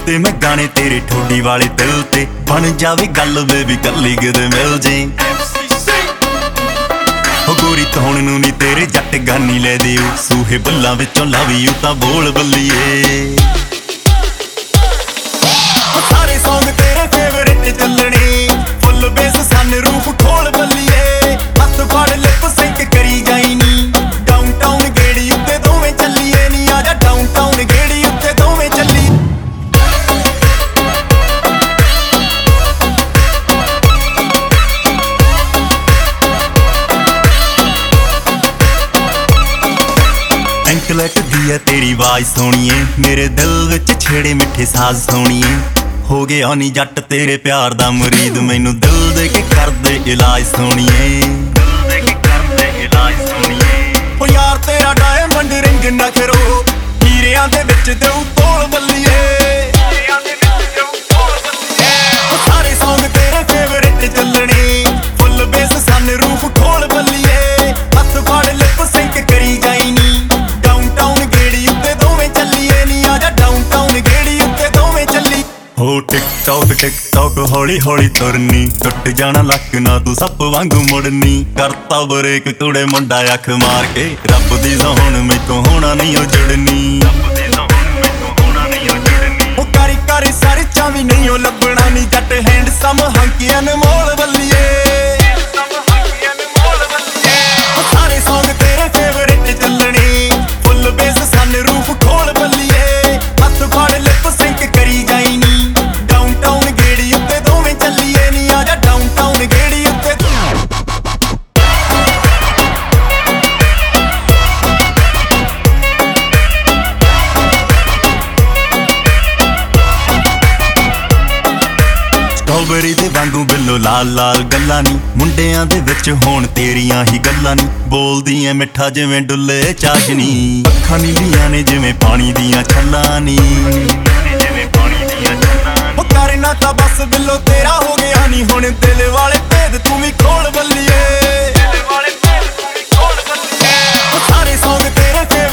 ਤੇ ਮੈਂ ਗਾਣੇ ਤੇਰੇ ਠੋਡੀ ਵਾਲੇ ਦਿਲ ਤੇ ਬਣ ਜਾਵੇ ਗੱਲ ਬੇਬੀ ਕੱਲੀ ਕਿਤੇ ਮਿਲ ਜੇ ਹੋ ਗੋਰੀ ਤੌਣ ਨੂੰ ਨੀ ਤੇਰੇ ਜੱਟ ਗਾਨੀ ਲੈ ਦਿਓ ਸੂਹੇ ਬੱਲਾਂ ਵਿੱਚੋਂ ਲਵ ਯੂ ਤਾਂ ਬੋਲ ਬੱਲੀਏ ਸਾਰੇ ਸੌਂਗ ਤੇਰੇ ਫੇਵਰਿਟ ਚੱਲਣੇ ਫੁੱਲ ਬੇਸ ਸਨ ਰੂਫ ਖੋਲ ਬੱਲੀਏ ਹੱਥ ਫੜ ਲਿਪ ਸਿੰਕ ਕਰੀ ਜਾਈ ਨੀ ਡਾਊਨਟਾਊਨ ਗੇੜੀ ਉੱਤੇ ਦੋਵੇਂ ਚੱਲੀਏ ਨੀ ਆਜਾ ਡਾਊਨਟਾਊਨ ਗੇੜੀ ਉੱਤੇ ਦੋਵੇਂ ਚੱਲੀ ਐਂਕਲੈਟ ਦੀ ਐ ਤੇਰੀ ਆਵਾਜ਼ ਸੋਹਣੀਏ ਮੇਰੇ ਦਿਲ ਵਿੱਚ ਛੇੜੇ ਮਿੱਠੇ ਸਾਜ਼ ਸੋਹਣੀਏ ਹੋ ਗਿਆ ਨੀ ਜੱਟ ਤੇਰੇ ਪਿਆਰ ਦਾ ਮੁਰੀਦ ਮੈਨੂੰ ਦਿਲ ਦੇ ਕੇ ਕਰਦੇ ਇਲਾਜ ਸੋਹਣੀਏ ਓ ਯਾਰ ਤੇਰਾ ਡਾਇਮੰਡ ਰਿੰਗ ਨਖਰੋ ਹੀਰਿਆਂ ਦੇ ਵਿੱਚ ਦੇਉ ਤੋਲ ਬੱਲੀਏ ਸਾਰੇ ਸੌਂਗ ਤੇਰੇ ਫੇਵਰਿਟ ਚੱਲਣੇ ਫੁੱਲ ਬੇਸ ਸਨ ਰੂਫ ਖੋਲ ਬੱਲੀਏ ਹੱਥ ਫੜ ਲਿਪ ਸਿੰਕ ਕਰੀ ਜਾਈ ਨੀ ਡਾਊਨਟਾਊਨ ਗੇੜੀ ਉੱਤੇ ਦੋਵੇਂ ਚੱਲੀਏ ਨੀ ਆਜਾ ਡਾਊਨਟਾਊਨ ਗੇੜੀ ਉੱਤੇ ਦੋਵੇਂ ਚੱਲੀ ਹੋ ਟਿਕ-ਟੌਕ ਹੌਲੀ ਹੌਲੀ ਤੁਰਨੀ ਟੁੱਟ ਜਾਣਾ ਲੱਕ ਨਾ ਤੂੰ ਸੱਪ ਵਾਂਗੂ ਮੁੜਨੀ ਕਰਤਾ ਬਰੇਕ ਕੁੜੇ ਮੁੰਡਾ ਅੱਖ ਮਾਰ ਕੇ ਰੱਬ ਦੀ ਸੋਹਣ ਮੈਥੋਂ ਹੋਣਾ ਨਹੀਂ ਉਹ ਜੁੜਨੀ ਉਹ ਕਾਰੀ ਸਰਚਾਂ ਵੀ ਨਹੀਂ ਉਹ ਲੱਭਣਾ ਨੀ ਜੱਟ ਹੈਂਡਸਮ ਹੰਕੀ ਅਨਮੋਲ ਬੱਲੀਏ ਸਾਰੇ ਸੌਂਗ ਤੇਰੇ ਫੇਵਰਿਟ ਚੱਲਣੇ ਫੁੱਲ ਬੇਸ ਸਨ ਰੂਫ ਖੋਲ ਬੱਲੀਏ ਹੱਥ ਫੜ ਲਿਪ ਸਿੰਕ ਕਰੀ ਜਾਈ ਨੀ ਡਾਊਨਟਾਊਨ ਗੇੜੀ ਉੱਤੇ ਦੋਵੇਂ ਚੱਲੀਏ ਨੀ ਆਜਾ ਡਾਊਨਟਾਊਨ ਗੇੜੀ ਉੱਤੇ ਸਟ੍ਰਾਬੇਰੀ ਦੇ ਵਾਂਗੂ ਬਿੱਲੋ ਲਾਲ ਲਾਲ ਗੱਲਾਂ ਨੀ ਮੁੰਡਿਆਂ ਦੇ ਵਿੱਚ ਹੋਣ ਤੇਰੀਆਂ ਹੀ ਗੱਲਾਂ ਨੀ ਬੋਲਦੀ ਐ ਮਿੱਠਾ ਜਿਵੇਂ ਡੁੱਲੇ ਚਾਸ਼ਨੀ ਅੱਖਾਂ ਨੀਲੀਆਂ ਨੇ ਜਿਵੇਂ ਪਾਣੀ ਦੀਆਂ ਛੱਲਾਂ ਨੀ ਉਹ ਕਰਨਾ ਤਾਂ ਬਸ ਬਿੱਲੋ ਤੇਰਾ ਹੋ ਗਿਆ ਨੀ ਹੁਣ ਦਿਲ ਵਾਲੇ ਭੇਦ ਤੂੰ ਵੀ ਖੋਲ ਬੱਲੀਏ ਸਾਰੇ ਸੌਂਗ ਤੇਰੇ